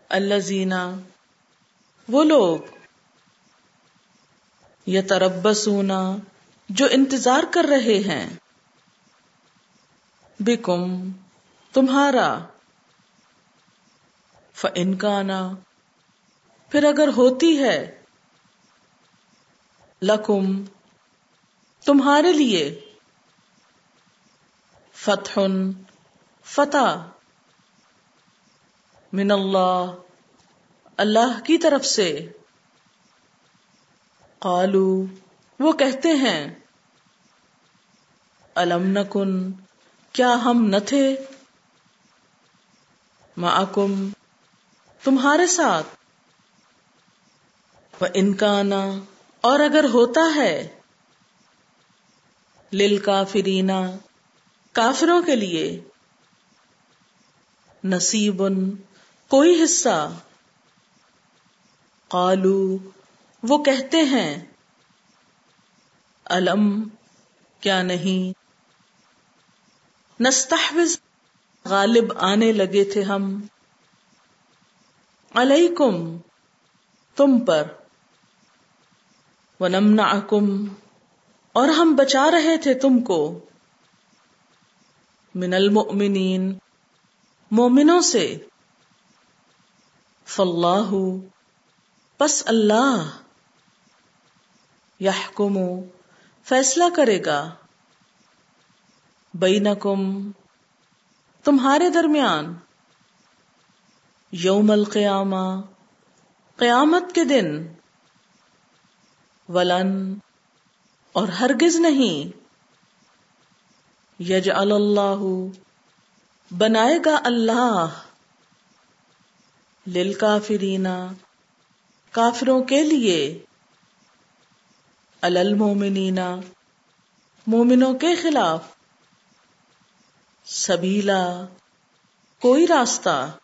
الذین وہ لوگ یتربصون جو انتظار کر رہے ہیں بکم تمہارا فإن کان پھر اگر ہوتی ہے لکم تمہارے لیے فتح فتح من اللہ اللہ کی طرف سے قالو وہ کہتے ہیں الم نکن کیا ہم نہ تھے معکم تمہارے ساتھ وَإِن كَانَ اور اگر ہوتا ہے للکافرین کافروں کے لیے نصیب کوئی حصہ قالو وہ کہتے ہیں الم کیا نہیں نستحوذ غالب آنے لگے تھے ہم علیکم تم پر ونمنعکم اور ہم بچا رہے تھے تم کو من المؤمنین مومنوں سے فاللہ پس اللہ یحکم فیصلہ کرے گا بینکم تمہارے درمیان یوم القیامہ قیامت کے دن ولن اور ہرگز نہیں یجعل اللہ بنائے گا اللہ للکافرین کافروں کے لیے علی المؤمنین مومنوں کے خلاف سبیلا کوئی راستہ